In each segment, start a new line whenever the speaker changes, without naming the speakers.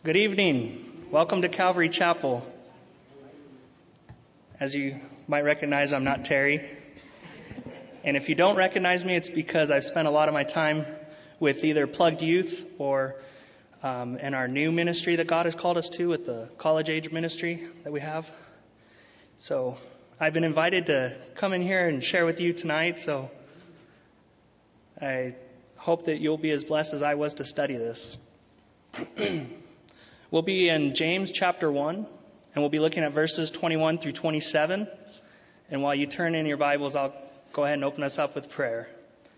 Good evening. Welcome to Calvary Chapel. As you might recognize, I'm not Terry. And if you don't recognize me, it's because I've spent a lot of my time with either Plugged Youth or in our new ministry that God has called us to with the college age ministry that we have. So I've been invited to come in here and share with you tonight. So I hope that you'll be as blessed as I was to study this. We'll be in James chapter 1, and we'll be looking at verses 21 through 27. And while you turn in your Bibles, I'll go ahead and open us up with prayer.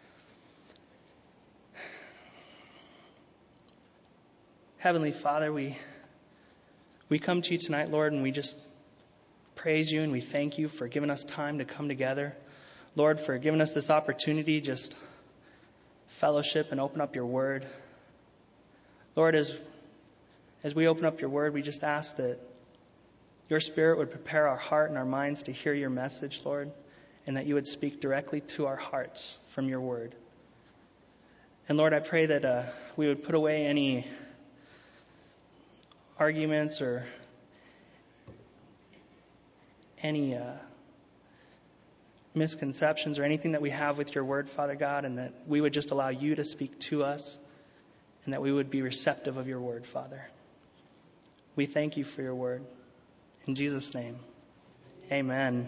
Heavenly Father, we come to you tonight, Lord, and we just praise you and we thank you for giving us time to come together. Lord, for giving us this opportunity, just fellowship and open up your word. Lord, as we open up your word, we just ask that your Spirit would prepare our heart and our minds to hear your message, Lord, and that you would speak directly to our hearts from your word. And Lord, I pray that we would put away any arguments or any misconceptions or anything that we have with your word, Father God, and that we would just allow you to speak to us and that we would be receptive of your word, Father. We thank you for your word. In Jesus' name, amen.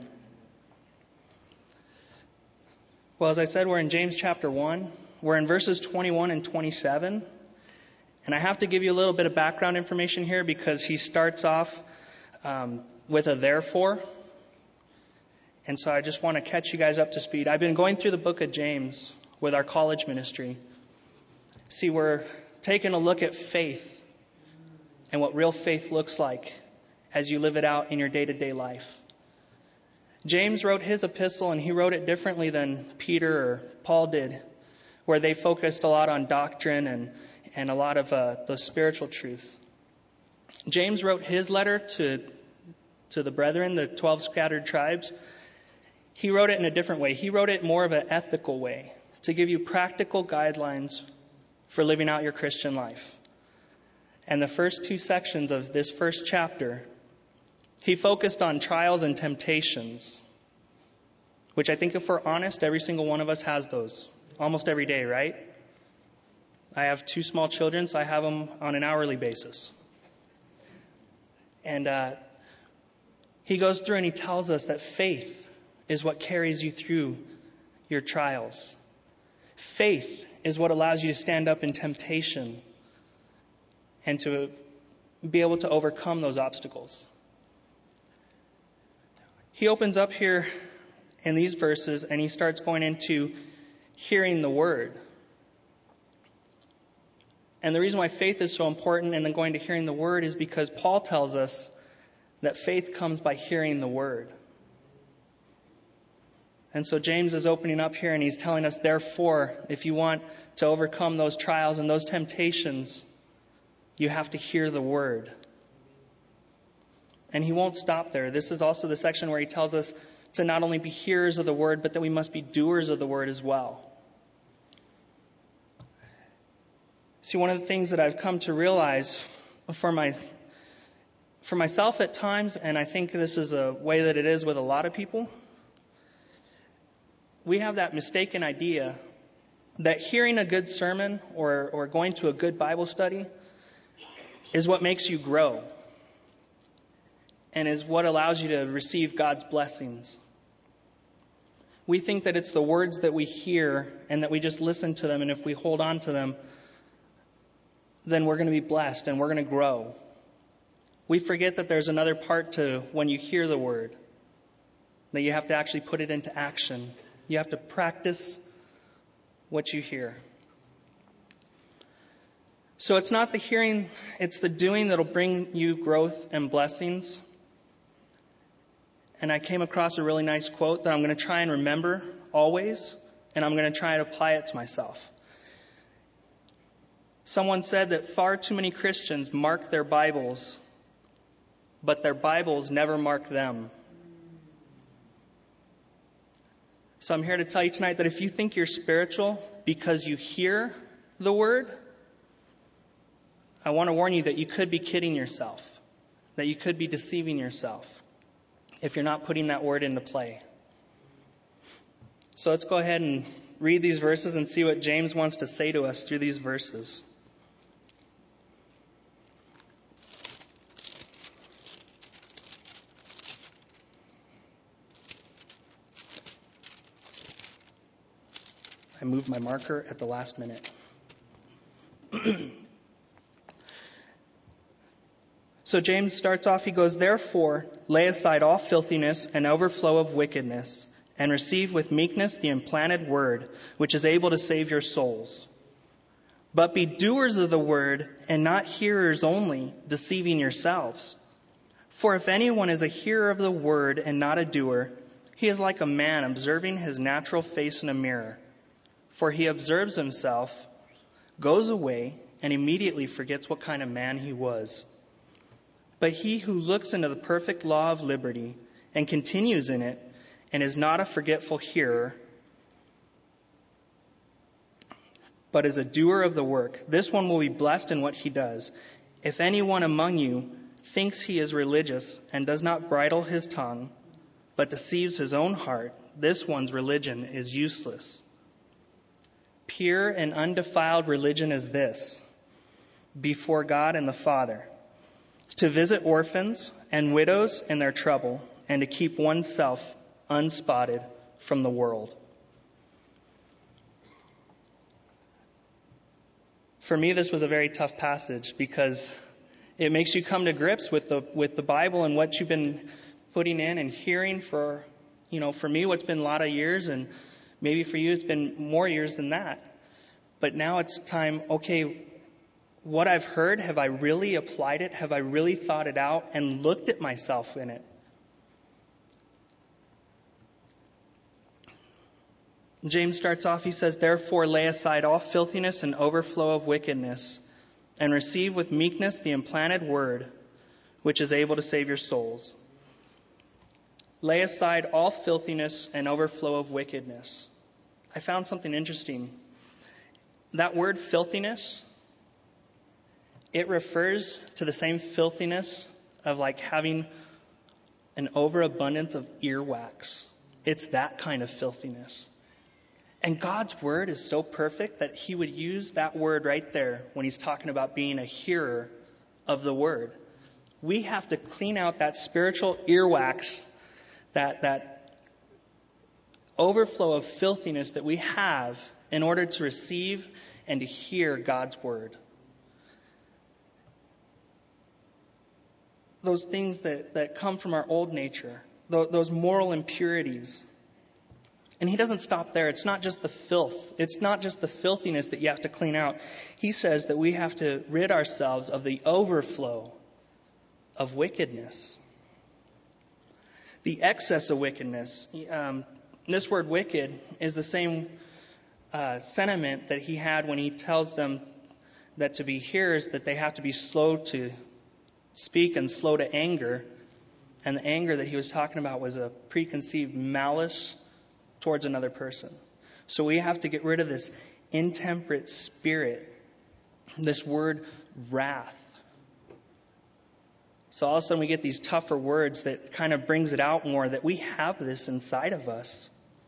Well, as I said, we're in James chapter 1. We're in verses 21 and 27. And I have to give you a little bit of background information here because he starts off with a therefore. And so I just want to catch you guys up to speed. I've been going through the book of James with our college ministry. See, we're taking a look at faith and what real faith looks like as you live it out in your day-to-day life. James wrote his epistle, and he wrote it differently than Peter or Paul did, where they focused a lot on doctrine and a lot of those spiritual truths. James wrote his letter to the brethren, the 12 scattered tribes. He wrote it in a different way. He wrote it more of an ethical way to give you practical guidelines for living out your Christian life. And the first two sections of this first chapter, he focused on trials and temptations, which I think if we're honest, every single one of us has those almost every day, right? I have 2 small children, so I have them on an hourly basis. And he goes through and he tells us that faith is what carries you through your trials. Faith is what allows you to stand up in temptation and to be able to overcome those obstacles. He opens up here in these verses and he starts going into hearing the word. And the reason why faith is so important and then going to hearing the word is because Paul tells us that faith comes by hearing the word. And so James is opening up here and he's telling us, therefore, if you want to overcome those trials and those temptations, you have to hear the word. And he won't stop there. This is also the section where he tells us to not only be hearers of the word, but that we must be doers of the word as well. See, one of the things that I've come to realize for myself at times, and I think this is a way that it is with a lot of people, we have that mistaken idea that hearing a good sermon or going to a good Bible study is what makes you grow and is what allows you to receive God's blessings. We think that it's the words that we hear and that we just listen to them, and if we hold on to them, then we're going to be blessed and we're going to grow. We forget that there's another part to when you hear the word, that you have to actually put it into action. You have to practice what you hear. So it's not the hearing, it's the doing that'll bring you growth and blessings. And I came across a really nice quote that I'm going to try and remember always, and I'm going to try and apply it to myself. Someone said that far too many Christians mark their Bibles, but their Bibles never mark them. So I'm here to tell you tonight that if you think you're spiritual because you hear the word, I want to warn you that you could be kidding yourself, that you could be deceiving yourself if you're not putting that word into play. So let's go ahead and read these verses and see what James wants to say to us through these verses. I moved my marker at the last minute. So James starts off, he goes, "Therefore, lay aside all filthiness and overflow of wickedness, and receive with meekness the implanted word, which is able to save your souls. But be doers of the word, and not hearers only, deceiving yourselves. For if anyone is a hearer of the word and not a doer, he is like a man observing his natural face in a mirror. For he observes himself, goes away, and immediately forgets what kind of man he was. But he who looks into the perfect law of liberty and continues in it, and is not a forgetful hearer, but is a doer of the work, this one will be blessed in what he does. If anyone among you thinks he is religious and does not bridle his tongue, but deceives his own heart, this one's religion is useless. Pure and undefiled religion is this, before God and the Father, to visit orphans and widows in their trouble, and to keep oneself unspotted from the world." For me, this was a very tough passage because it makes you come to grips with the Bible and what you've been putting in and hearing for me, what's been a lot of years, and maybe for you, it's been more years than that. But now it's time, okay, what I've heard, have I really applied it? Have I really thought it out and looked at myself in it? James starts off, he says, "Therefore lay aside all filthiness and overflow of wickedness, and receive with meekness the implanted word, which is able to save your souls." Lay aside all filthiness and overflow of wickedness. I found something interesting. That word filthiness, it refers to the same filthiness of like having an overabundance of earwax. It's that kind of filthiness. And God's word is so perfect that he would use that word right there when he's talking about being a hearer of the word. We have to clean out that spiritual earwax, that overflow of filthiness that we have in order to receive and to hear God's word. Those things that come from our old nature, those moral impurities. And he doesn't stop there. It's not just the filth. It's not just the filthiness that you have to clean out. He says that we have to rid ourselves of the overflow of wickedness. The excess of wickedness. This word wicked is the same sentiment that he had when he tells them that to be hearers, that they have to be slow to speak and slow to anger. And the anger that he was talking about was a preconceived malice towards another person. So we have to get rid of this intemperate spirit, this word wrath. So all of a sudden we get these tougher words that kind of brings it out more, that we have this inside of us.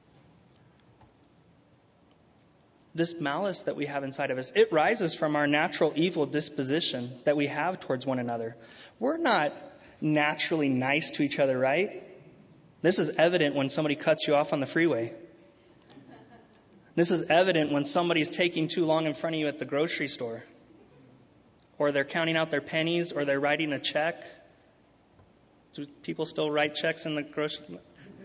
This malice that we have inside of us, it rises from our natural evil disposition that we have towards one another. We're not naturally nice to each other, right? This is evident when somebody cuts you off on the freeway. This is evident when somebody's taking too long in front of you at the grocery store. Or they're counting out their pennies, or they're writing a check. Do people still write checks in the grocery?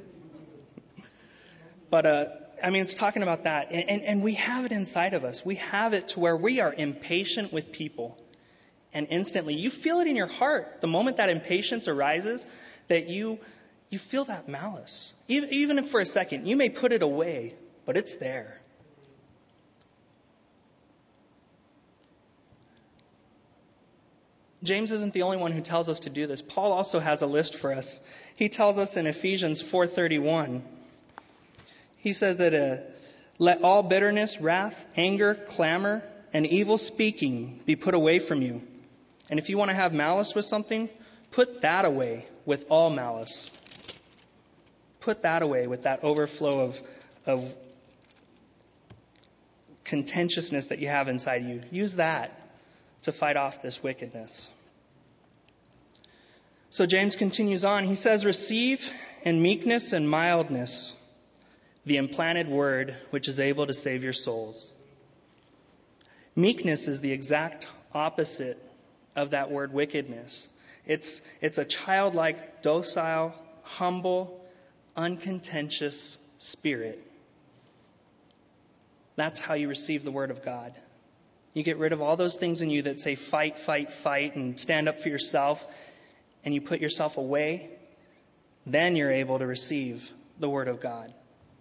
But, it's talking about that. And we have it inside of us. We have it to where we are impatient with people. And instantly, you feel it in your heart. The moment that impatience arises, that you feel that malice. Even if for a second, you may put it away, but it's there. James isn't the only one who tells us to do this. Paul also has a list for us. He tells us in Ephesians 4:31, he says that let all bitterness, wrath, anger, clamor, and evil speaking be put away from you, And if you want to have malice with something, put that away with all malice. Put that away with that overflow of contentiousness that you have inside you. Use that to fight off this wickedness. So James continues on. He says, receive in meekness and mildness the implanted word which is able to save your souls. Meekness is the exact opposite of that word wickedness. It's a childlike, docile, humble, uncontentious spirit. That's how you receive the word of God. You get rid of all those things in you that say fight, fight, fight, and stand up for yourself, and you put yourself away. Then you're able to receive the word of God.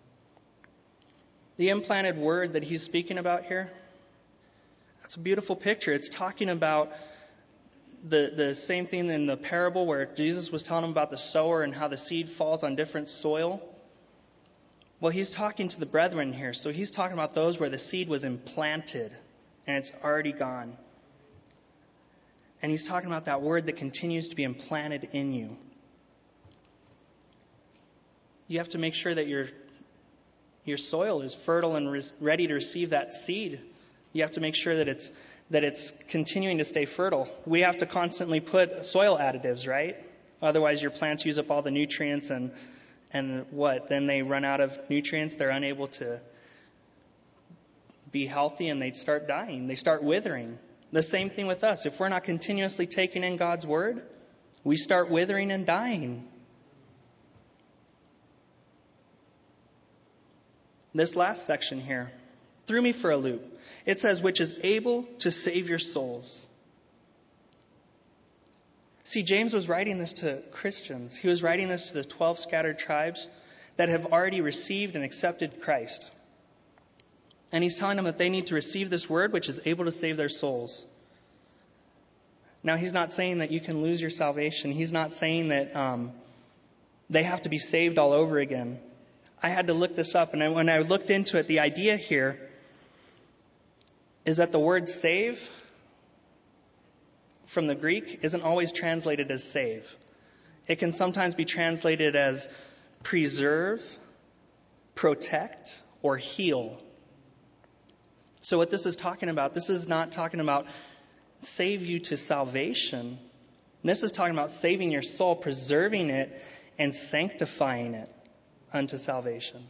The implanted word that he's speaking about here, that's a beautiful picture. It's talking about the same thing in the parable where Jesus was telling them about the sower and how the seed falls on different soil. Well, he's talking to the brethren here. So he's talking about those where the seed was implanted and it's already gone. And he's talking about that word that continues to be implanted in you. You have to make sure that your soil is fertile and ready to receive that seed. You have to make sure that it's continuing to stay fertile. We have to constantly put soil additives, right? Otherwise your plants use up all the nutrients and what? Then they run out of nutrients. They're unable to be healthy and they start dying. They start withering. The same thing with us. If we're not continuously taking in God's word, we start withering and dying. This last section here threw me for a loop. It says, which is able to save your souls. See, James was writing this to Christians. He was writing this to the 12 scattered tribes that have already received and accepted Christ. And he's telling them that they need to receive this word, which is able to save their souls. Now, he's not saying that you can lose your salvation. He's not saying that they have to be saved all over again. I had to look this up, and when I looked into it, the idea here is that the word save from the Greek isn't always translated as save. It can sometimes be translated as preserve, protect, or heal. So what this is talking about, this is not talking about save you to salvation. This is talking about saving your soul, preserving it, and sanctifying it unto salvation.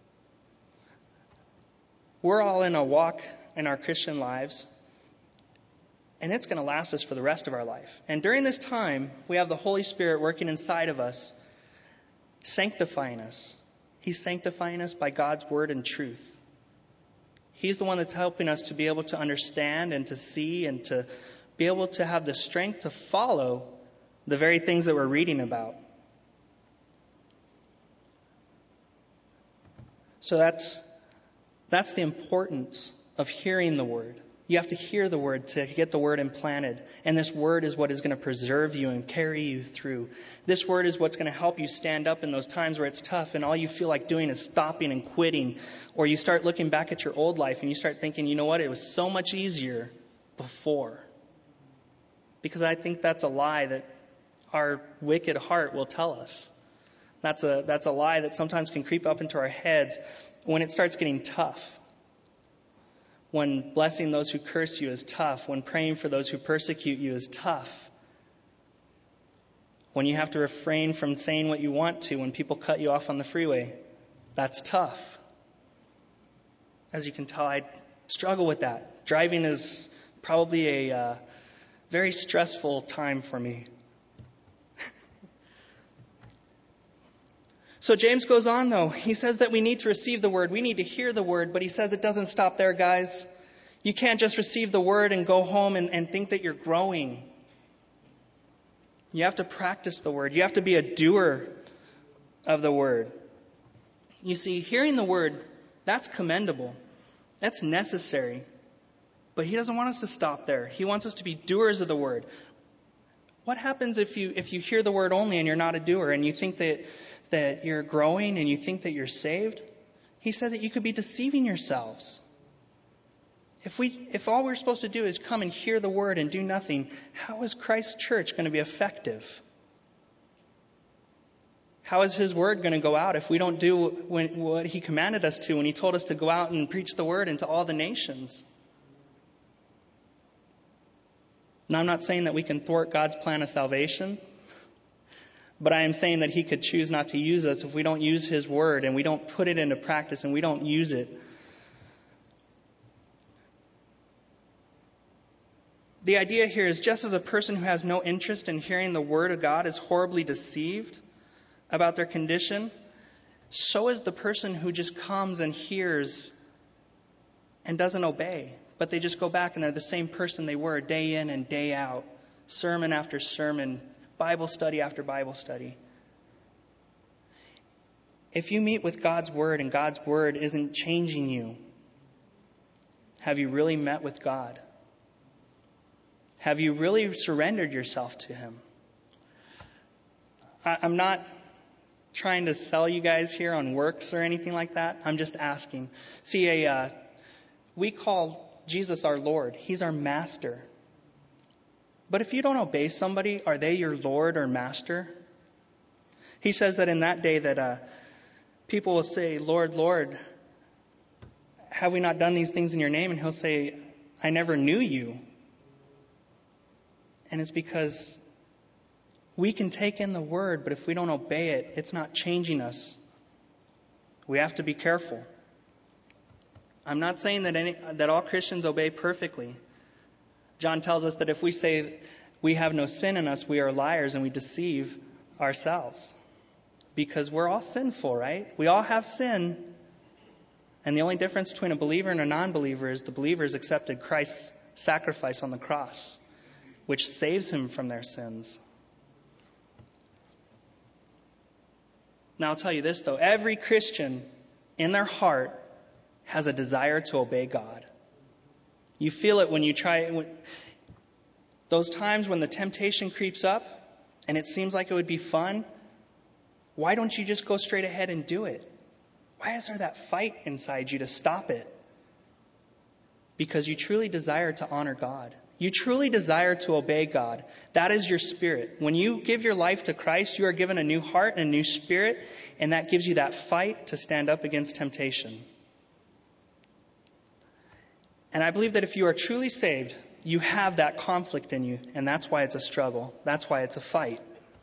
We're all in a walk in our Christian lives, and it's going to last us for the rest of our life. And during this time, we have the Holy Spirit working inside of us, sanctifying us. He's sanctifying us by God's word and truth. He's the one that's helping us to be able to understand and to see and to be able to have the strength to follow the very things that we're reading about. So that's the importance of hearing the word. You have to hear the word to get the word implanted. And this word is what is going to preserve you and carry you through. This word is what's going to help you stand up in those times where it's tough and all you feel like doing is stopping and quitting. Or you start looking back at your old life and you start thinking, you know what, it was so much easier before. Because I think that's a lie that our wicked heart will tell us. That's a lie that sometimes can creep up into our heads when it starts getting tough. When blessing those who curse you is tough. When praying for those who persecute you is tough. When you have to refrain from saying what you want to when people cut you off on the freeway, that's tough. As you can tell, I struggle with that. Driving is probably a very stressful time for me. So James goes on, though. He says that we need to receive the word. We need to hear the word, but he says it doesn't stop there, guys. You can't just receive the word and go home and think that you're growing. You have to practice the word. You have to be a doer of the word. You see, hearing the word, that's commendable. That's necessary. But he doesn't want us to stop there. He wants us to be doers of the word. What happens if you hear the word only and you're not a doer and you think that you're growing and you think that you're saved? He said that you could be deceiving yourselves. If all we're supposed to do is come and hear the word and do nothing, how is Christ's church going to be effective? How is his word going to go out if we don't do what he commanded us to when he told us to go out and preach the word into all the nations? Now, I'm not saying that we can thwart God's plan of salvation, but I am saying that he could choose not to use us if we don't use his word and we don't put it into practice and we don't use it. The idea here is just as a person who has no interest in hearing the word of God is horribly deceived about their condition, so is the person who just comes and hears and doesn't obey. But they just go back and they're the same person they were day in and day out, sermon after sermon, Bible study after Bible study. If you meet with God's word and God's word isn't changing you, have you really met with God? Have you really surrendered yourself to him? I'm not trying to sell you guys here on works or anything like that. I'm just asking. See, we call Jesus our Lord. He's our master. But if you don't obey somebody, are they your Lord or master? He says that in that day that people will say, Lord, Lord, have we not done these things in your name? And he'll say, I never knew you. And it's because we can take in the word, but if we don't obey it, it's not changing us. We have to be careful. I'm not saying that all Christians obey perfectly. John tells us that if we say we have no sin in us, we are liars and we deceive ourselves. Because we're all sinful, right? We all have sin. And the only difference between a believer and a non-believer is the believers accepted Christ's sacrifice on the cross, which saves him from their sins. Now I'll tell you this though, every Christian in their heart has a desire to obey God. You feel it when you try, those times when the temptation creeps up and it seems like it would be fun, why don't you just go straight ahead and do it? Why is there that fight inside you to stop it? Because you truly desire to honor God. You truly desire to obey God. That is your spirit. When you give your life to Christ, you are given a new heart and a new spirit, and that gives you that fight to stand up against temptation. And I believe that if you are truly saved, you have that conflict in you, and that's why it's a struggle. That's why it's a fight.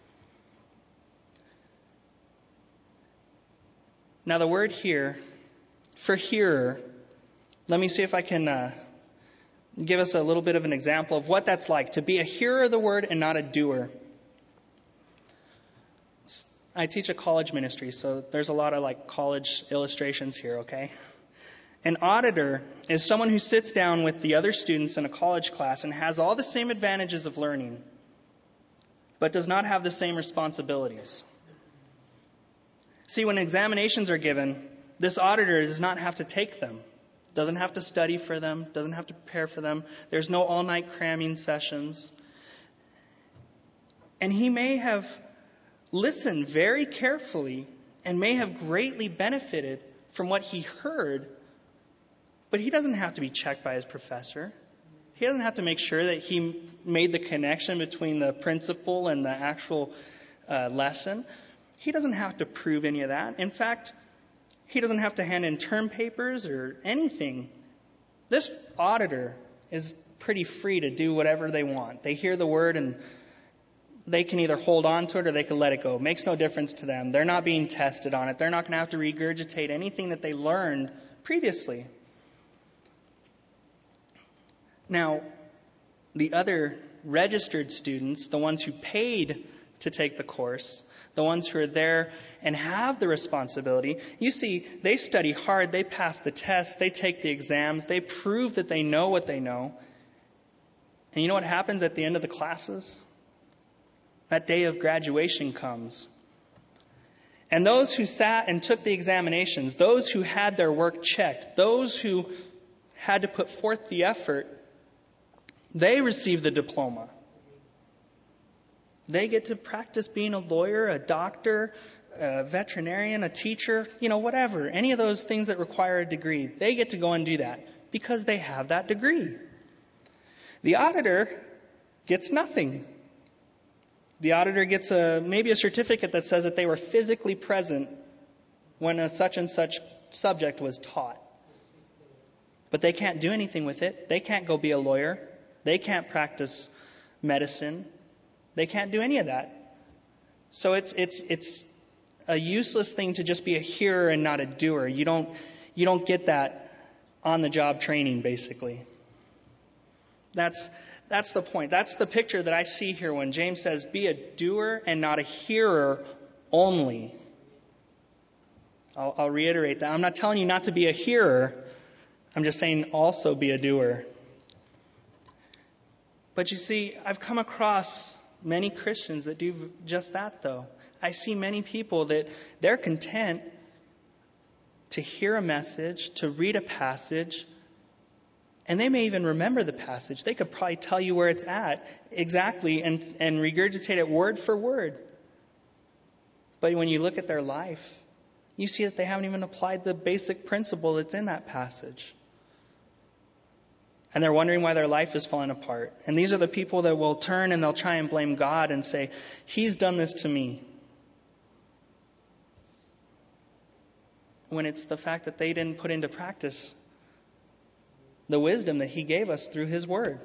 Now the word here, for hearer, let me see if I can give us a little bit of an example of what that's like, to be a hearer of the word and not a doer. I teach a college ministry, so there's a lot of college illustrations here, okay? An auditor is someone who sits down with the other students in a college class and has all the same advantages of learning, but does not have the same responsibilities. See, when examinations are given, this auditor does not have to take them, doesn't have to study for them, doesn't have to prepare for them. There's no all-night cramming sessions. And he may have listened very carefully and may have greatly benefited from what he heard, but he doesn't have to be checked by his professor. He doesn't have to make sure that he made the connection between the principle and the actual lesson. He doesn't have to prove any of that. In fact, he doesn't have to hand in term papers or anything. This auditor is pretty free to do whatever they want. They hear the word and they can either hold on to it or they can let it go. It makes no difference to them. They're not being tested on it. They're not going to have to regurgitate anything that they learned previously. Now, the other registered students, the ones who paid to take the course, the ones who are there and have the responsibility, you see, they study hard, they pass the tests, they take the exams, they prove that they know what they know. And you know what happens at the end of the classes? That day of graduation comes. And those who sat and took the examinations, those who had their work checked, those who had to put forth the effort, they receive the diploma. They get to practice being a lawyer, a doctor, a veterinarian, a teacher, whatever. Any of those things that require a degree. They get to go and do that because they have that degree. The auditor gets nothing. The auditor gets maybe a certificate that says that they were physically present when a such and such subject was taught. But they can't do anything with it. They can't go be a lawyer. They can't practice medicine. They can't do any of that. So it's a useless thing to just be a hearer and not a doer. You don't get that on the job training, basically. That's the point. That's the picture that I see here when James says, be a doer and not a hearer only. I'll reiterate that. I'm not telling you not to be a hearer. I'm just saying also be a doer. But you see, I've come across many Christians that do just that, though. I see many people that they're content to hear a message, to read a passage, and they may even remember the passage. They could probably tell you where it's at exactly and regurgitate it word for word. But when you look at their life, you see that they haven't even applied the basic principle that's in that passage. And they're wondering why their life is falling apart. And these are the people that will turn and they'll try and blame God and say, He's done this to me. When it's the fact that they didn't put into practice the wisdom that He gave us through His Word.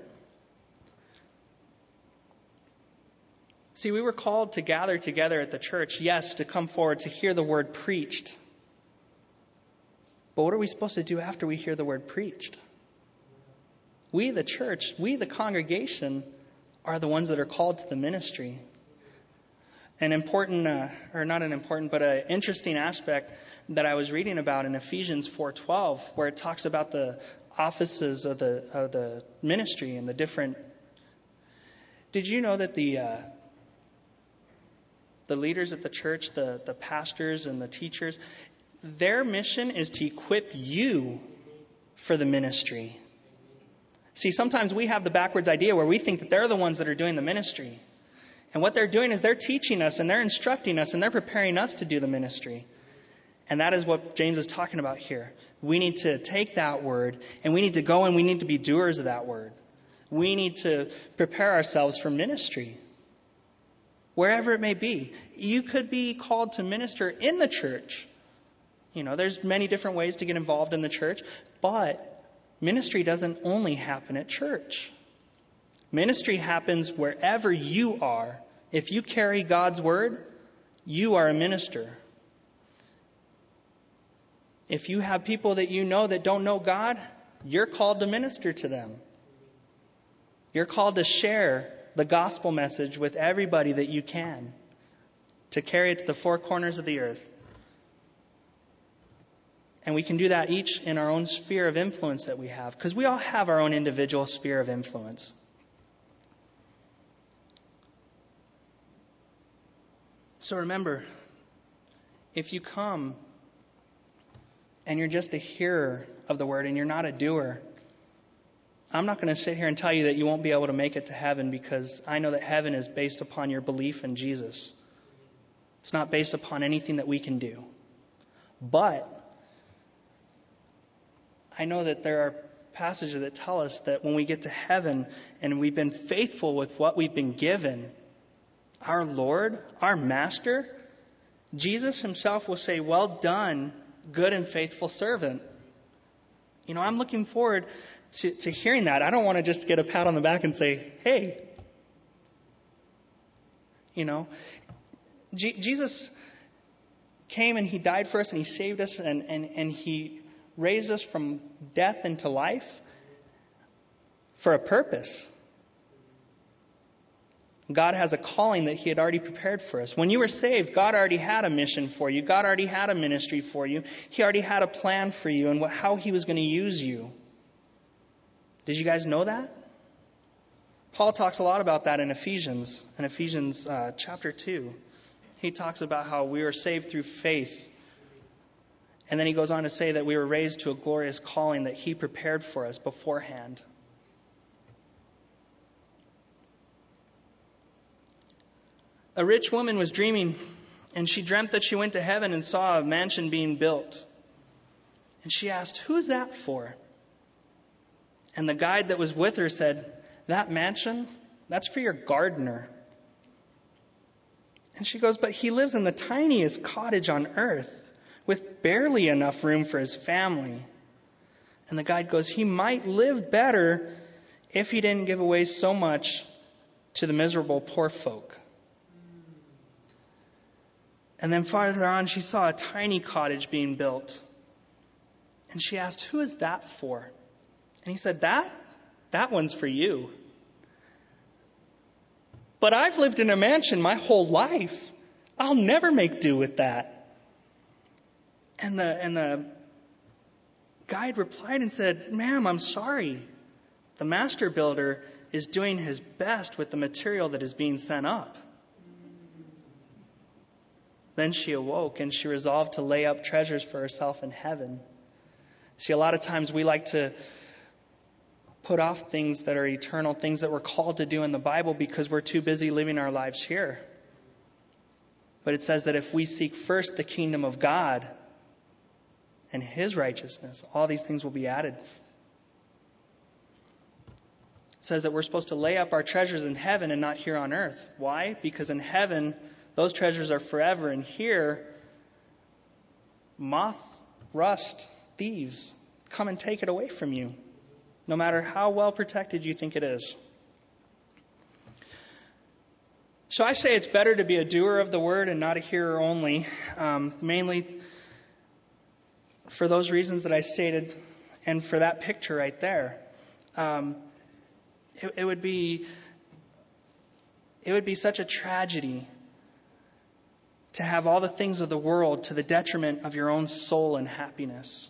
See, we were called to gather together at the church, yes, to come forward to hear the Word preached. But what are we supposed to do after we hear the Word preached? We, the church, we, the congregation, are the ones that are called to the ministry. An important, or not an important, but an interesting aspect that I was reading about in Ephesians 4:12, where it talks about the offices of the ministry and the different. Did you know that the leaders at the church, the pastors and the teachers, their mission is to equip you for the ministry? See, sometimes we have the backwards idea where we think that they're the ones that are doing the ministry. And what they're doing is they're teaching us and they're instructing us and they're preparing us to do the ministry. And that is what James is talking about here. We need to take that word and we need to go and we need to be doers of that word. We need to prepare ourselves for ministry. Wherever it may be. You could be called to minister in the church. You know, there's many different ways to get involved in the church. But ministry doesn't only happen at church. Ministry happens wherever you are. If you carry God's word, you are a minister. If you have people that you know that don't know God, you're called to minister to them. You're called to share the gospel message with everybody that you can, to carry it to the four corners of the earth. And we can do that each in our own sphere of influence that we have, because we all have our own individual sphere of influence. So remember, if you come and you're just a hearer of the word and you're not a doer, I'm not going to sit here and tell you that you won't be able to make it to heaven, because I know that heaven is based upon your belief in Jesus. It's not based upon anything that we can do. But I know that there are passages that tell us that when we get to heaven and we've been faithful with what we've been given, our Lord, our Master, Jesus Himself will say, "Well done, good and faithful servant." You know, I'm looking forward to hearing that. I don't want to just get a pat on the back and say, "Hey." You know, Jesus came and He died for us and He saved us and He raised us from death into life for a purpose. God has a calling that He had already prepared for us. When you were saved, God already had a mission for you. God already had a ministry for you. He already had a plan for you and how He was going to use you. Did you guys know that? Paul talks a lot about that in Ephesians chapter 2. He talks about how we were saved through faith. And then he goes on to say that we were raised to a glorious calling that He prepared for us beforehand. A rich woman was dreaming, and she dreamt that she went to heaven and saw a mansion being built. And she asked, "Who's that for?" And the guide that was with her said, "That mansion, that's for your gardener." And she goes, "But he lives in the tiniest cottage on earth with barely enough room for his family." And the guide goes, "He might live better if he didn't give away so much to the miserable poor folk." And then farther on, she saw a tiny cottage being built. And she asked, "Who is that for?" And he said, That one's for you. But I've lived in a mansion my whole life. I'll never make do with that." And the guide replied and said, "Ma'am, I'm sorry. The master builder is doing his best with the material that is being sent up." Then she awoke and she resolved to lay up treasures for herself in heaven. See, a lot of times we like to put off things that are eternal, things that we're called to do in the Bible because we're too busy living our lives here. But it says that if we seek first the kingdom of God and His righteousness, all these things will be added. It says that we're supposed to lay up our treasures in heaven and not here on earth. Why? Because in heaven, those treasures are forever. And here, moth, rust, thieves come and take it away from you, no matter how well protected you think it is. So I say it's better to be a doer of the word and not a hearer only, mainly for those reasons that I stated and for that picture right there. It would be such a tragedy to have all the things of the world to the detriment of your own soul and happiness.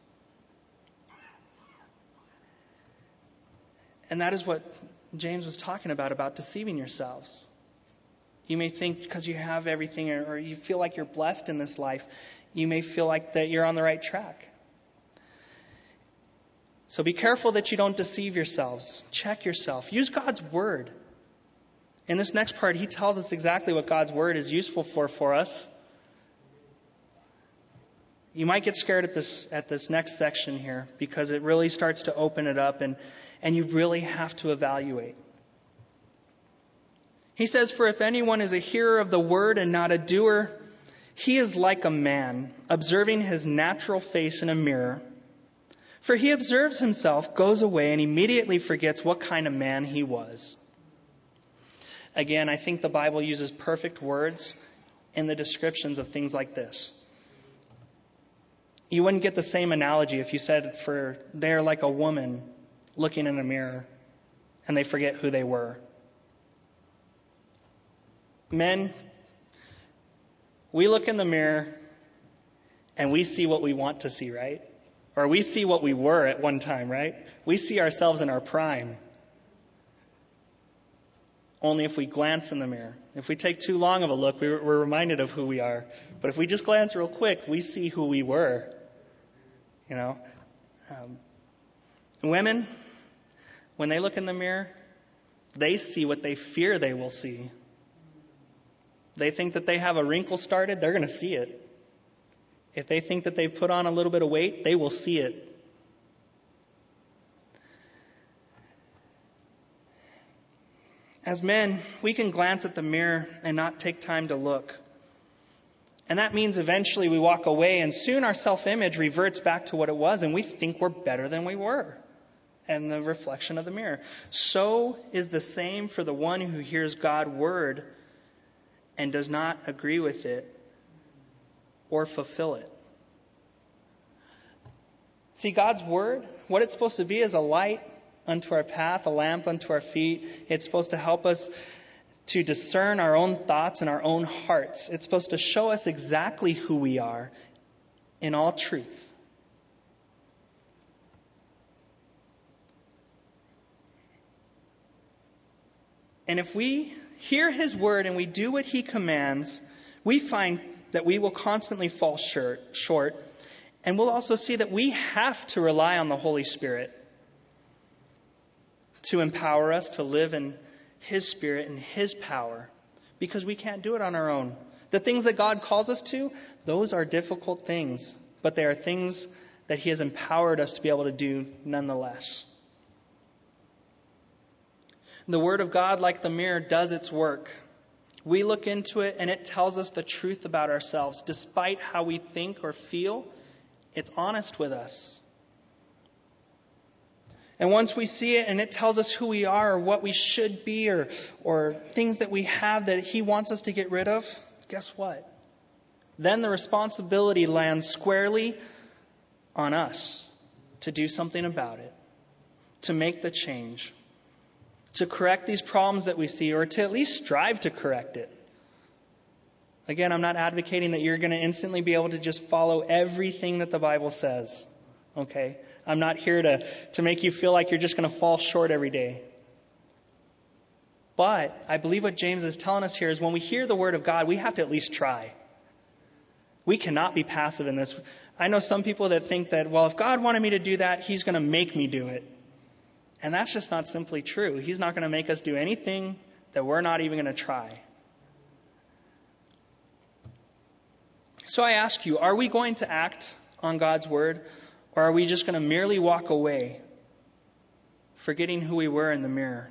And that is what James was talking about deceiving yourselves. You may think because you have everything or you feel like you're blessed in this life, you may feel like that you're on the right track. So be careful that you don't deceive yourselves. Check yourself. Use God's word. In this next part, he tells us exactly what God's word is useful for us. You might get scared at this next section here because it really starts to open it up and you really have to evaluate. He says, "For if anyone is a hearer of the word and not a doer, he is like a man observing his natural face in a mirror. For he observes himself, goes away, and immediately forgets what kind of man he was." Again, I think the Bible uses perfect words in the descriptions of things like this. You wouldn't get the same analogy if you said they're like a woman looking in a mirror and they forget who they were. Men, we look in the mirror and we see what we want to see, right? Or we see what we were at one time, right? We see ourselves in our prime. Only if we glance in the mirror. If we take too long of a look, we're reminded of who we are. But if we just glance real quick, we see who we were. Women, when they look in the mirror, they see what they fear they will see. They think that they have a wrinkle started, they're going to see it. If they think that they've put on a little bit of weight, they will see it. As men, we can glance at the mirror and not take time to look. And that means eventually we walk away and soon our self-image reverts back to what it was and we think we're better than we were. And the reflection of the mirror. So is the same for the one who hears God's word and does not agree with it or fulfill it. See, God's word, what it's supposed to be is a light unto our path, a lamp unto our feet. It's supposed to help us to discern our own thoughts and our own hearts. It's supposed to show us exactly who we are in all truth. And if we hear His word and we do what He commands, we find that we will constantly fall short. And we'll also see that we have to rely on the Holy Spirit to empower us to live in His Spirit and His power, because we can't do it on our own. The things that God calls us to, those are difficult things, but they are things that He has empowered us to be able to do nonetheless. The Word of God, like the mirror, does its work. We look into it and it tells us the truth about ourselves. Despite how we think or feel, it's honest with us. And once we see it and it tells us who we are or what we should be or things that we have that He wants us to get rid of, guess what? Then the responsibility lands squarely on us to do something about it, to make the change, to correct these problems that we see, or to at least strive to correct it. Again, I'm not advocating that you're going to instantly be able to just follow everything that the Bible says. Okay? I'm not here to make you feel like you're just going to fall short every day. But I believe what James is telling us here is when we hear the Word of God, we have to at least try. We cannot be passive in this. I know some people that think that, well, if God wanted me to do that, He's going to make me do it. And that's just not simply true. He's not going to make us do anything that we're not even going to try. So I ask you, are we going to act on God's Word? Or are we just going to merely walk away, forgetting who we were in the mirror?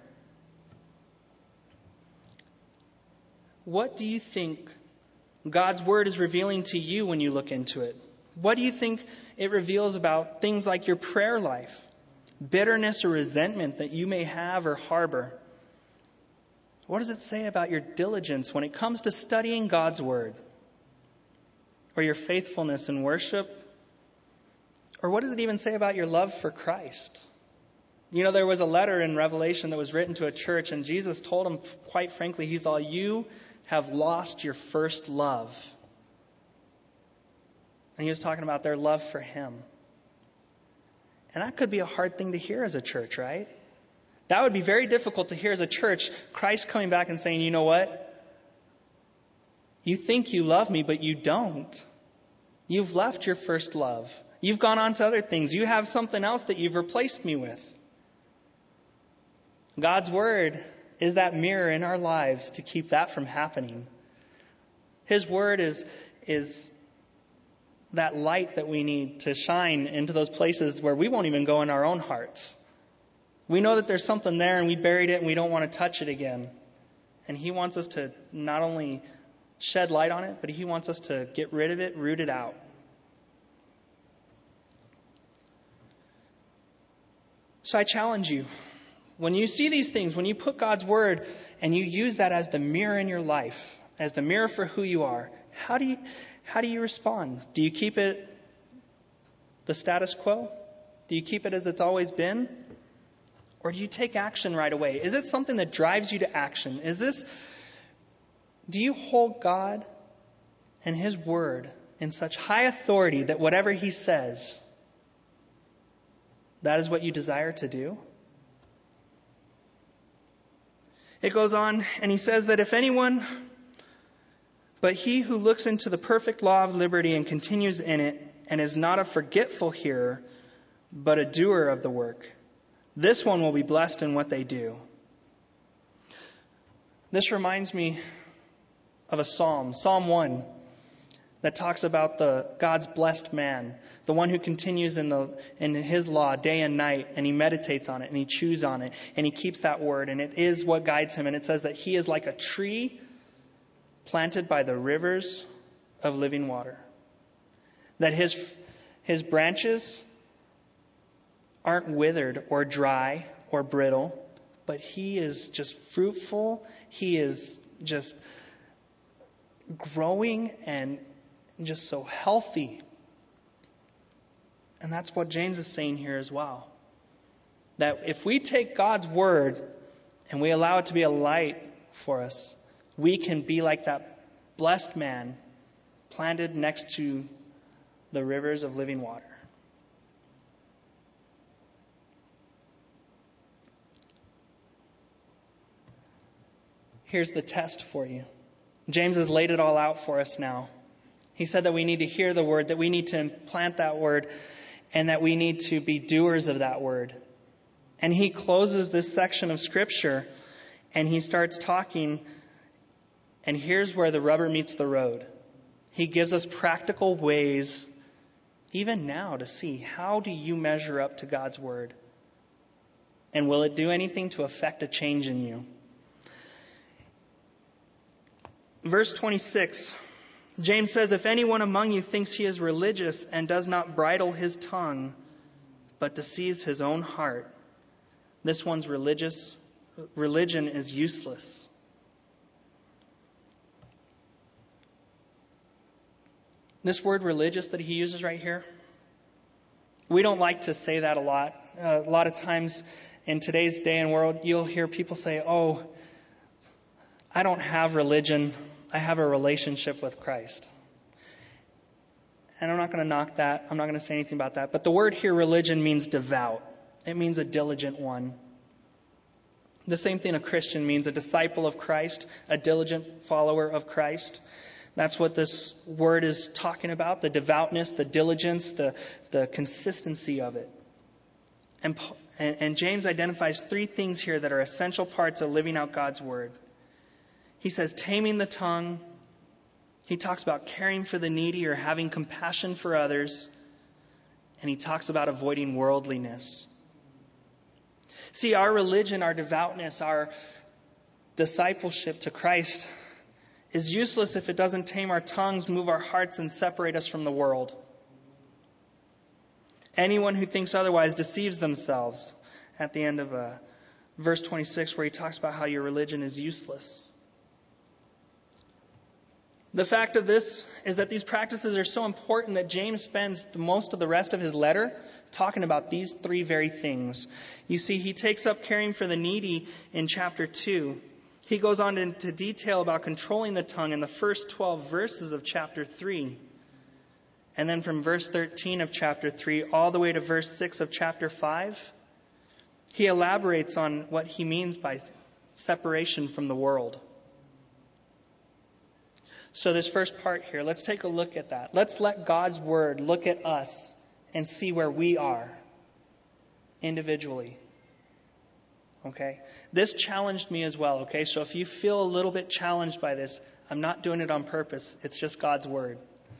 What do you think God's Word is revealing to you when you look into it? What do you think it reveals about things like your prayer life, bitterness or resentment that you may have or harbor? What does it say about your diligence when it comes to studying God's Word? Or your faithfulness in worship? Or what does it even say about your love for Christ? You know, there was a letter in Revelation that was written to a church, and Jesus told them, quite frankly, He's all, you have lost your first love. And He was talking about their love for Him. And that could be a hard thing to hear as a church, right? That would be very difficult to hear as a church, Christ coming back and saying, you know what? You think you love me, but you don't. You've left your first love. You've gone on to other things. You have something else that you've replaced me with. God's Word is that mirror in our lives to keep that from happening. His Word is that light that we need to shine into those places where we won't even go in our own hearts. We know that there's something there and we buried it and we don't want to touch it again. And He wants us to not only shed light on it, but He wants us to get rid of it, root it out. So I challenge you, when you see these things, when you put God's Word and you use that as the mirror in your life, as the mirror for who you are, how do you respond? Do you keep it the status quo? Do you keep it as it's always been? Or do you take action right away? Is it something that drives you to action? Do you hold God and His Word in such high authority that whatever He says, that is what you desire to do? It goes on and he says that if anyone, but he who looks into the perfect law of liberty and continues in it and is not a forgetful hearer, but a doer of the work, this one will be blessed in what they do. This reminds me of a psalm, Psalm 1, that talks about God's blessed man, the one who continues in His law day and night, and he meditates on it, and he chews on it, and he keeps that word, and it is what guides him. And it says that he is like a tree planted by the rivers of living water. That his branches aren't withered or dry or brittle, but he is just fruitful. He is just growing and just so healthy. And that's what James is saying here as well. That if we take God's Word and we allow it to be a light for us, we can be like that blessed man planted next to the rivers of living water. Here's the test for you. James has laid it all out for us now. He said that we need to hear the Word, that we need to implant that Word, and that we need to be doers of that Word. And he closes this section of Scripture, and he starts talking, and here's where the rubber meets the road. He gives us practical ways, even now, to see how do you measure up to God's Word. And will it do anything to affect a change in you? Verse 26, James says, if anyone among you thinks he is religious and does not bridle his tongue, but deceives his own heart, this one's religion is useless. This word religious that he uses right here, we don't like to say that a lot. A lot of times in today's day and world, you'll hear people say, oh, I don't have religion. I have a relationship with Christ. And I'm not going to knock that. I'm not going to say anything about that. But the word here, religion, means devout. It means a diligent one. The same thing a Christian means, a disciple of Christ, a diligent follower of Christ. That's what this word is talking about, the devoutness, the diligence, the consistency of it. And James identifies three things here that are essential parts of living out God's word. He says taming the tongue. He talks about caring for the needy or having compassion for others. And he talks about avoiding worldliness. See, our religion, our devoutness, our discipleship to Christ is useless if it doesn't tame our tongues, move our hearts, and separate us from the world. Anyone who thinks otherwise deceives themselves, at the end of verse 26, where he talks about how your religion is useless. The fact of this is that these practices are so important that James spends most of the rest of his letter talking about these three very things. You see, he takes up caring for the needy in chapter 2. He goes on into detail about controlling the tongue in the first 12 verses of chapter 3. And then from verse 13 of chapter 3 all the way to verse 6 of chapter 5, he elaborates on what he means by separation from the world. So this first part here, let's take a look at that. Let's let God's word look at us and see where we are individually. Okay? This challenged me as well, okay? So if you feel a little bit challenged by this, I'm not doing it on purpose. It's just God's word.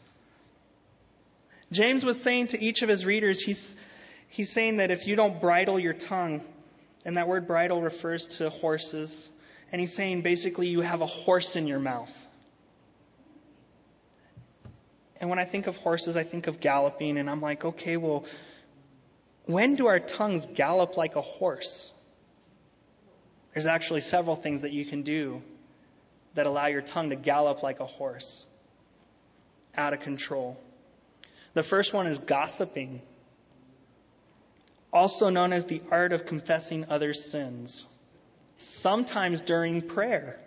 James was saying to each of his readers, he's saying that if you don't bridle your tongue, and that word bridle refers to horses, and he's saying basically you have a horse in your mouth. And when I think of horses, I think of galloping, and I'm like, okay, well, when do our tongues gallop like a horse? There's actually several things that you can do that allow your tongue to gallop like a horse, out of control. The first one is gossiping, also known as the art of confessing others' sins, sometimes during prayer.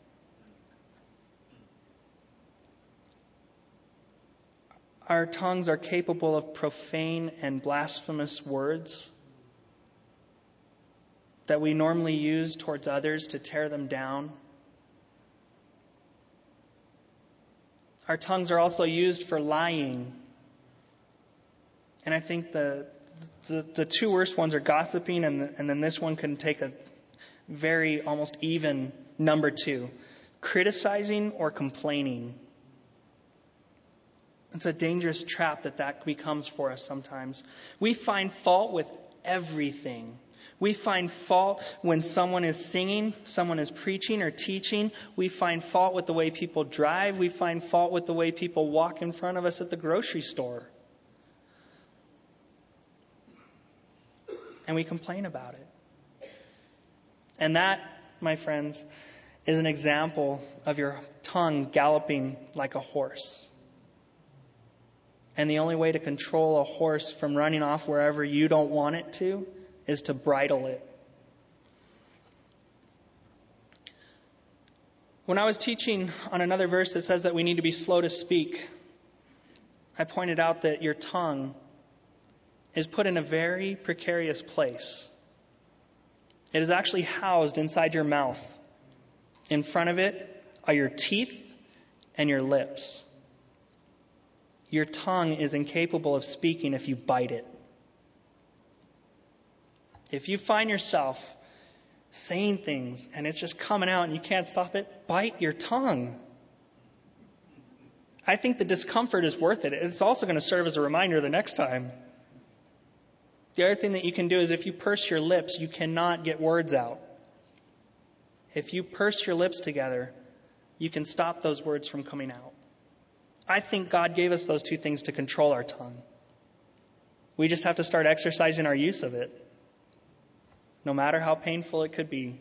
Our tongues are capable of profane and blasphemous words that we normally use towards others to tear them down. Our tongues are also used for lying. And I think the two worst ones are gossiping, and then this one can take a very almost even number 2. Criticizing or complaining. It's a dangerous trap that becomes for us sometimes. We find fault with everything. We find fault when someone is singing, someone is preaching or teaching. We find fault with the way people drive. We find fault with the way people walk in front of us at the grocery store. And we complain about it. And that, my friends, is an example of your tongue galloping like a horse. And the only way to control a horse from running off wherever you don't want it to is to bridle it. When I was teaching on another verse that says that we need to be slow to speak, I pointed out that your tongue is put in a very precarious place. It is actually housed inside your mouth. In front of it are your teeth and your lips. Your tongue is incapable of speaking if you bite it. If you find yourself saying things and it's just coming out and you can't stop it, bite your tongue. I think the discomfort is worth it. It's also going to serve as a reminder the next time. The other thing that you can do is if you purse your lips, you cannot get words out. If you purse your lips together, you can stop those words from coming out. I think God gave us those two things to control our tongue. We just have to start exercising our use of it, no matter how painful it could be.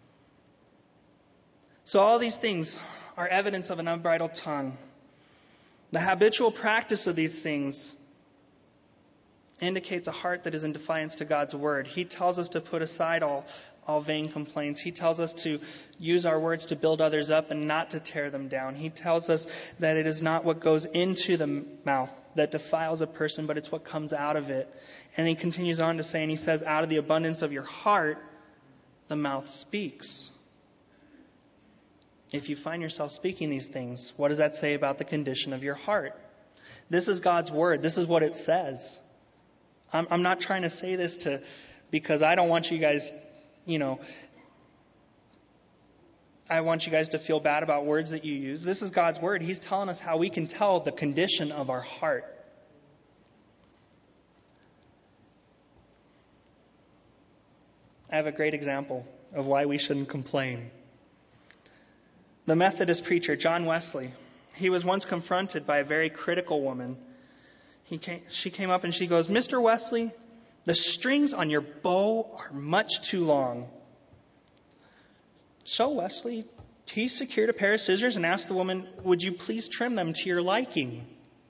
So all these things are evidence of an unbridled tongue. The habitual practice of these things indicates a heart that is in defiance to God's word. He tells us to put aside all vain complaints. He tells us to use our words to build others up and not to tear them down. He tells us that it is not what goes into the mouth that defiles a person, but it's what comes out of it. And he continues on to say, and he says, out of the abundance of your heart, the mouth speaks. If you find yourself speaking these things, what does that say about the condition of your heart? This is God's word. This is what it says. I'm not trying to say this because I don't want you guys, I want you guys to feel bad about words that you use. This is God's word. He's telling us how we can tell the condition of our heart. I have a great example of why we shouldn't complain. The Methodist preacher, John Wesley, he was once confronted by a very critical woman. She came up and she goes, "Mr. Wesley, the strings on your bow are much too long." So Wesley, he secured a pair of scissors and asked the woman, "Would you please trim them to your liking?"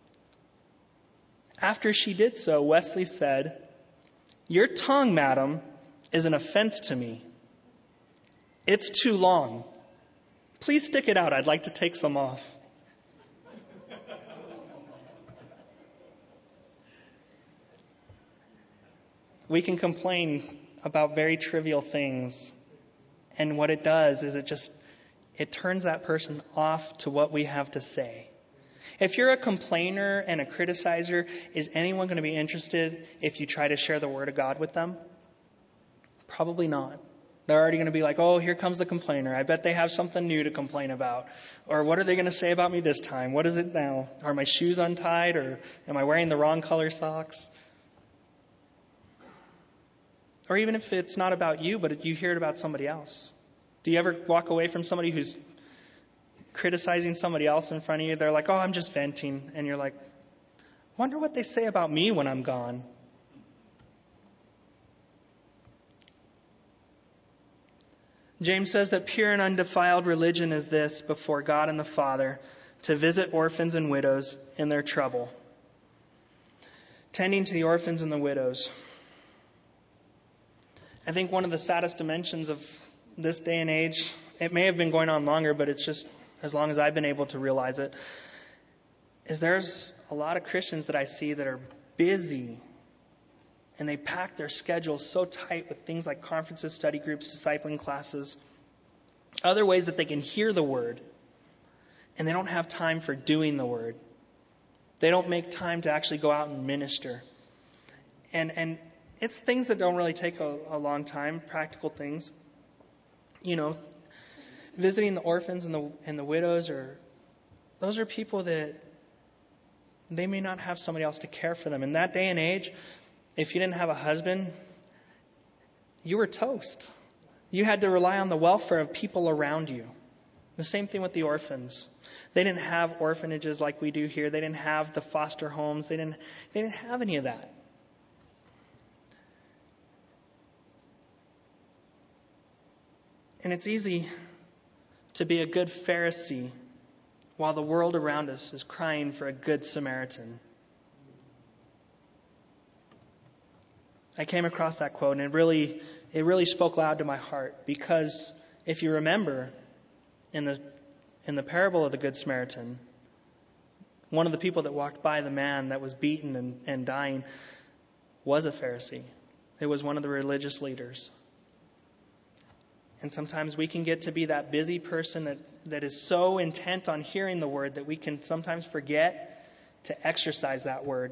After she did so, Wesley said, "Your tongue, madam, is an offense to me. It's too long. Please stick it out. I'd like to take some off." We can complain about very trivial things. And what it does is it turns that person off to what we have to say. If you're a complainer and a criticizer, is anyone going to be interested if you try to share the word of God with them? Probably not. They're already going to be like, "Oh, here comes the complainer. I bet they have something new to complain about." Or, "What are they going to say about me this time? What is it now? Are my shoes untied? Or am I wearing the wrong color socks?" Or even if it's not about you, but you hear it about somebody else. Do you ever walk away from somebody who's criticizing somebody else in front of you? They're like, "Oh, I'm just venting." And you're like, "Wonder what they say about me when I'm gone." James says that pure and undefiled religion is this before God and the Father, to visit orphans and widows in their trouble. Tending to the orphans and the widows. I think one of the saddest dimensions of this day and age, it may have been going on longer, but it's just as long as I've been able to realize it, is there's a lot of Christians that I see that are busy and they pack their schedules so tight with things like conferences, study groups, discipling classes, other ways that they can hear the word, and they don't have time for doing the word. They don't make time to actually go out and minister. And it's things that don't really take a long time, practical things. Visiting the orphans and the widows, those are people that they may not have somebody else to care for them. In that day and age, if you didn't have a husband, you were toast. You had to rely on the welfare of people around you. The same thing with the orphans. They didn't have orphanages like we do here. They didn't have the foster homes. They didn't have any of that. And it's easy to be a good Pharisee while the world around us is crying for a good Samaritan. I came across that quote, and it really spoke loud to my heart, because if you remember in the parable of the Good Samaritan, one of the people that walked by the man that was beaten and dying was a Pharisee. It was one of the religious leaders. And sometimes we can get to be that busy person that is so intent on hearing the word that we can sometimes forget to exercise that word.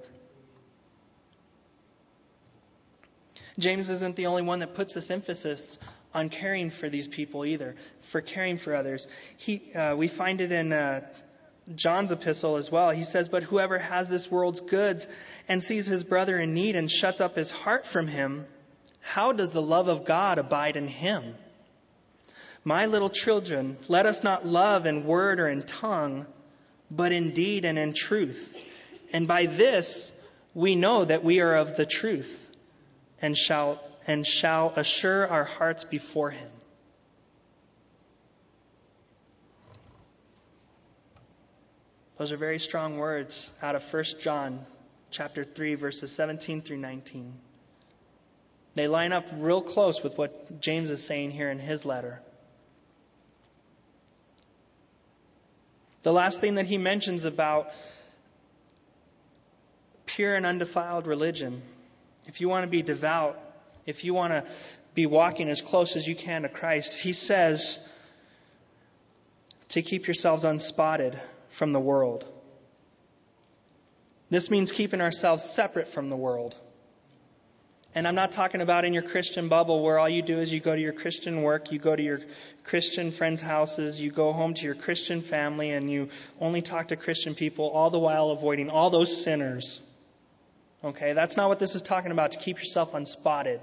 James isn't the only one that puts this emphasis on caring for these people either, for caring for others. We find it in John's epistle as well. He says, "But whoever has this world's goods and sees his brother in need and shuts up his heart from him, how does the love of God abide in him? My little children, let us not love in word or in tongue, but in deed and in truth. And by this we know that we are of the truth, and shall assure our hearts before him." Those are very strong words out of 1 John chapter 3, verses 17 through 19. They line up real close with what James is saying here in his letter. The last thing that he mentions about pure and undefiled religion, if you want to be devout, if you want to be walking as close as you can to Christ, he says to keep yourselves unspotted from the world. This means keeping ourselves separate from the world. And I'm not talking about in your Christian bubble where all you do is you go to your Christian work, you go to your Christian friends' houses, you go home to your Christian family, and you only talk to Christian people, all the while avoiding all those sinners. Okay, that's not what this is talking about, to keep yourself unspotted.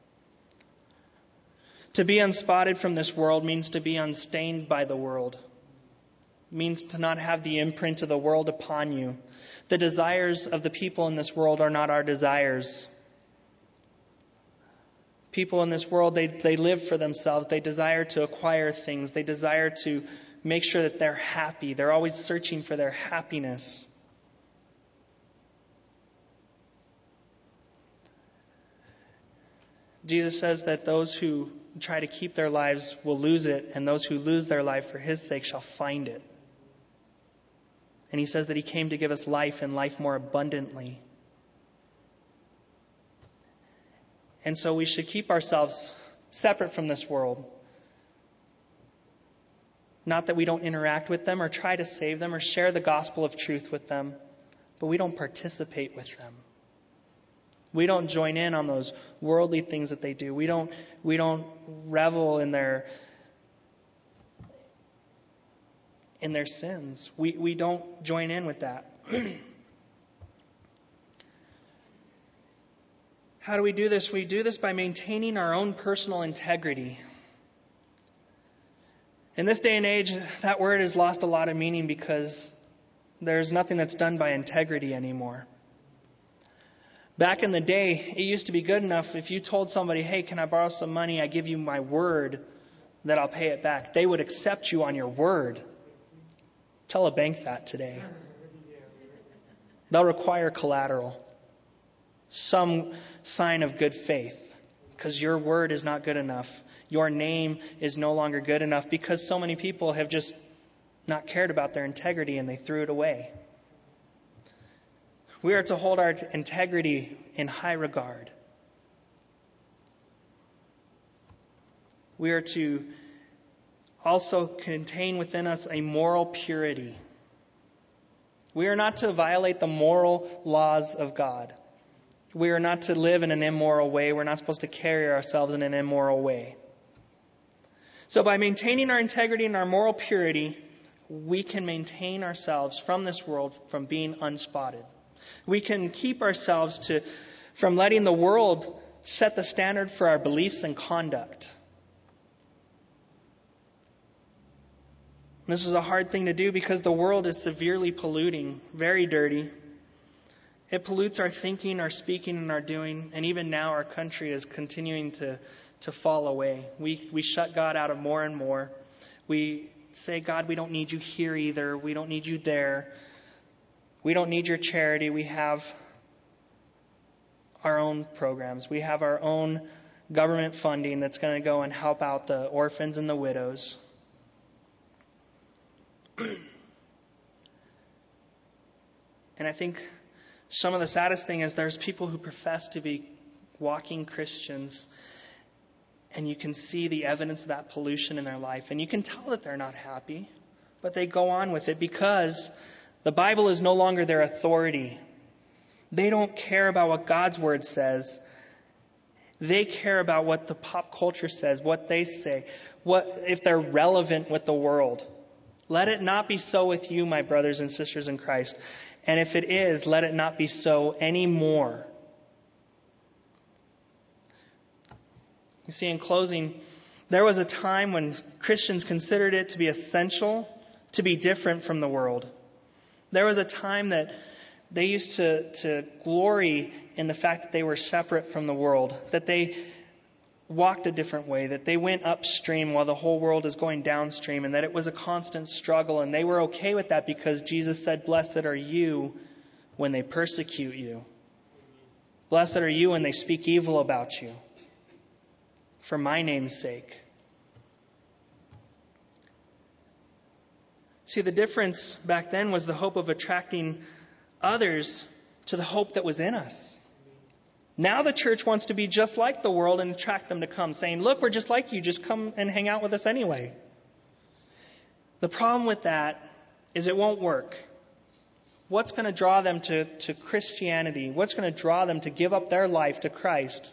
To be unspotted from this world means to be unstained by the world. It means to not have the imprint of the world upon you. The desires of the people in this world are not our desires. People in this world, they live for themselves. They desire to acquire things. They desire to make sure that they're happy. They're always searching for their happiness. Jesus says that those who try to keep their lives will lose it, and those who lose their life for his sake shall find it. And he says that he came to give us life and life more abundantly. And so we should keep ourselves separate from this world. Not that we don't interact with them or try to save them or share the gospel of truth with them, but we don't participate with them. We don't join in on those worldly things that they do. We don't revel in their sins. We don't join in with that. How do we do this? We do this by maintaining our own personal integrity. In this day and age, that word has lost a lot of meaning because there's nothing that's done by integrity anymore. Back in the day, it used to be good enough if you told somebody, "Hey, can I borrow some money? I give you my word that I'll pay it back." They would accept you on your word. Tell a bank that today. They'll require collateral. Some sign of good faith, because your word is not good enough. Your name is no longer good enough because so many people have just not cared about their integrity and they threw it away. We are to hold our integrity in high regard. We are to also contain within us a moral purity. We are not to violate the moral laws of God. We are not to live in an immoral way. We're not supposed to carry ourselves in an immoral way. So by maintaining our integrity and our moral purity, we can maintain ourselves from this world from being unspotted. We can keep ourselves from letting the world set the standard for our beliefs and conduct. This is a hard thing to do because the world is severely polluting, very dirty. It pollutes our thinking, our speaking, and our doing. And even now our country is continuing to fall away. We shut God out of more and more. We say, "God, we don't need you here either. We don't need you there. We don't need your charity. We have our own programs. We have our own government funding that's going to go and help out the orphans and the widows." And I think some of the saddest thing is there's people who profess to be walking Christians, and you can see the evidence of that pollution in their life, and you can tell that they're not happy, but they go on with it because the Bible is no longer their authority. They don't care about what God's word says. They care about what the pop culture says, what they say, what if they're relevant with the world. Let it not be so with you, my brothers and sisters in Christ. And if it is, let it not be so anymore. You see, in closing, there was a time when Christians considered it to be essential to be different from the world. There was a time that they used to glory in the fact that they were separate from the world, that they walked a different way, that they went upstream while the whole world is going downstream, and that it was a constant struggle. And they were okay with that because Jesus said, "Blessed are you when they persecute you. Blessed are you when they speak evil about you for my name's sake." See, the difference back then was the hope of attracting others to the hope that was in us. Now the church wants to be just like the world and attract them to come, saying, "Look, we're just like you. Just come and hang out with us anyway." The problem with that is it won't work. What's going to draw them to Christianity? What's going to draw them to give up their life to Christ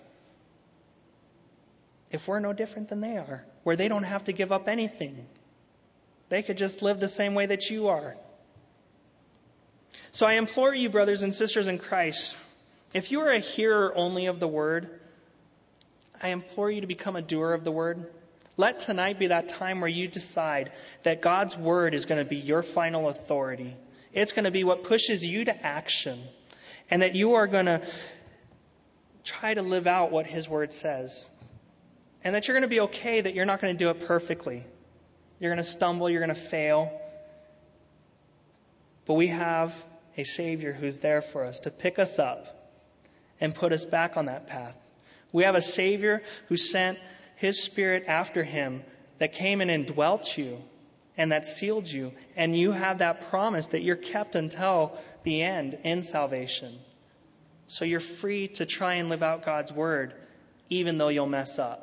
if we're no different than they are, where they don't have to give up anything? They could just live the same way that you are. So I implore you, brothers and sisters in Christ, if you are a hearer only of the word, I implore you to become a doer of the word. Let tonight be that time where you decide that God's word is going to be your final authority. It's going to be what pushes you to action, and that you are going to try to live out what his word says. And that you're going to be okay that you're not going to do it perfectly. You're going to stumble, you're going to fail. But we have a Savior who's there for us to pick us up and put us back on that path. We have a Savior who sent his Spirit after him that came and indwelt you and that sealed you. And you have that promise that you're kept until the end in salvation. So you're free to try and live out God's word, even though you'll mess up.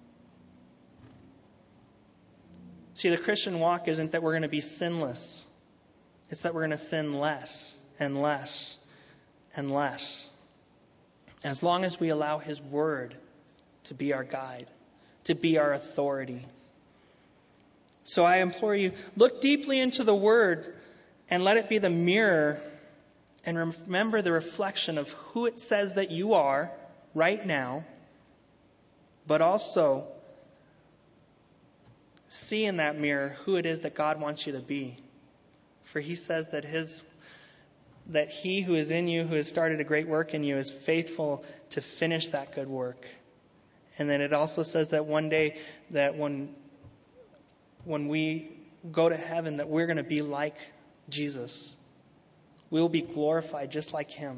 See, the Christian walk isn't that we're going to be sinless. It's that we're going to sin less and less and less. As long as we allow his word to be our guide, to be our authority. So I implore you, look deeply into the word and let it be the mirror, and remember the reflection of who it says that you are right now, but also see in that mirror who it is that God wants you to be. For he says that he who is in you, who has started a great work in you, is faithful to finish that good work. And then it also says that one day, that when we go to heaven, that we're going to be like Jesus. We will be glorified just like him.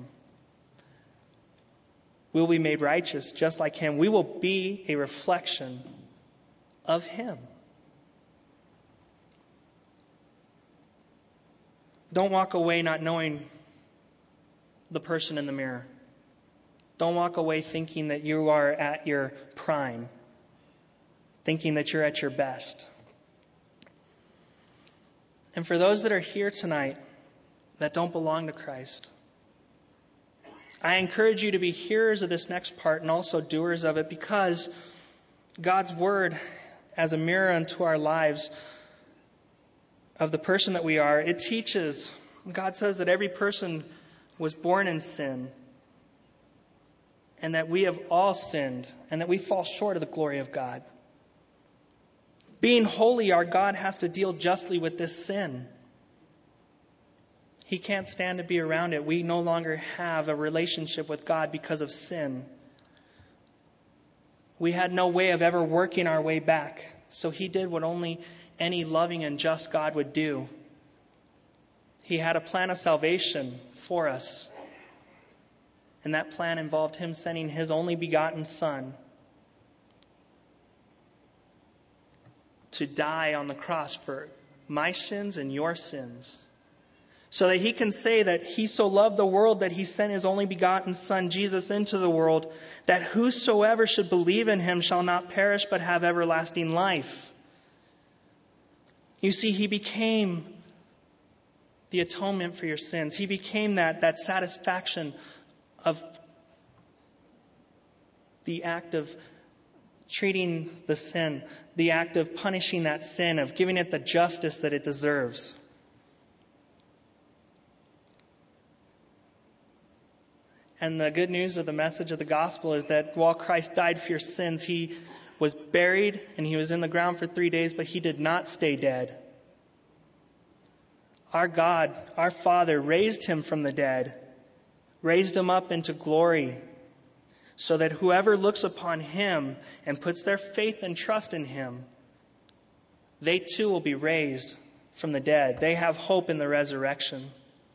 We will be made righteous just like him. We will be a reflection of him. Don't walk away not knowing the person in the mirror. Don't walk away thinking that you are at your prime, thinking that you're at your best. And for those that are here tonight that don't belong to Christ, I encourage you to be hearers of this next part and also doers of it, because God's word, as a mirror unto our lives of the person that we are, it teaches. God says that every person was born in sin, and that we have all sinned, and that we fall short of the glory of God. Being holy, our God has to deal justly with this sin. He can't stand to be around it. We no longer have a relationship with God because of sin. We had no way of ever working our way back. So he did what only any loving and just God would do. He had a plan of salvation for us. And that plan involved him sending his only begotten Son to die on the cross for my sins and your sins, so that he can say that he so loved the world that he sent his only begotten Son, Jesus, into the world, that whosoever should believe in him shall not perish but have everlasting life. You see, he became the atonement for your sins. He became that satisfaction of the act of treating the sin, the act of punishing that sin, of giving it the justice that it deserves. And the good news of the message of the gospel is that while Christ died for your sins, he was buried and he was in the ground for 3 days, but he did not stay dead. Our God, our Father, raised him from the dead, raised him up into glory, so that whoever looks upon him and puts their faith and trust in him, they too will be raised from the dead. They have hope in the resurrection.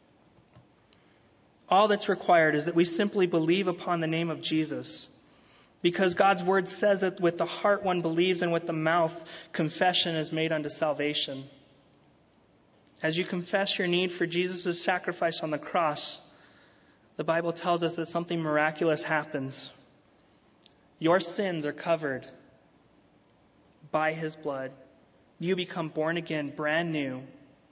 All that's required is that we simply believe upon the name of Jesus, because God's word says that with the heart one believes and with the mouth confession is made unto salvation. As you confess your need for Jesus' sacrifice on the cross, the Bible tells us that something miraculous happens. Your sins are covered by his blood. You become born again, brand new.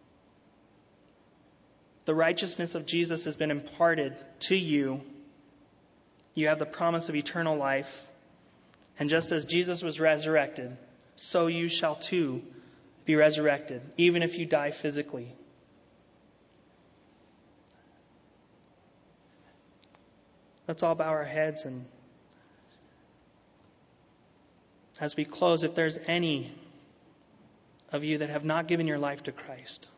The righteousness of Jesus has been imparted to you. You have the promise of eternal life. And just as Jesus was resurrected, so you shall too be resurrected, even if you die physically. Let's all bow our heads, and as we close, if there's any of you that have not given your life to Christ,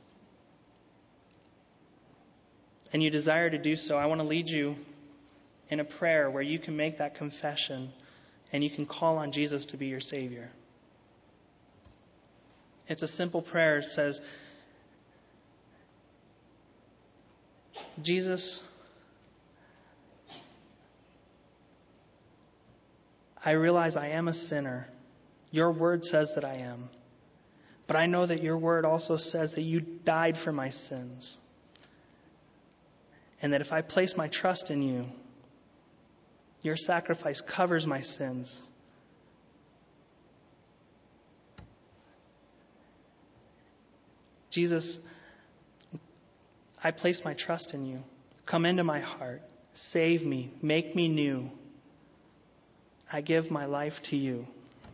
and you desire to do so, I want to lead you in a prayer where you can make that confession and you can call on Jesus to be your Savior. It's a simple prayer. It says, Jesus, I realize I am a sinner. Your word says that I am. But I know that your word also says that you died for my sins. And that if I place my trust in you, your sacrifice covers my sins. Jesus, I place my trust in you. Come into my heart. Save me. Make me new. I give my life to you.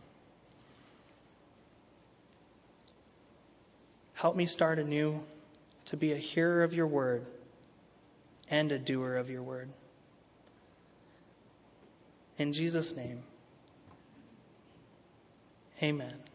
Help me start anew to be a hearer of your word and a doer of your word. In Jesus' name, amen.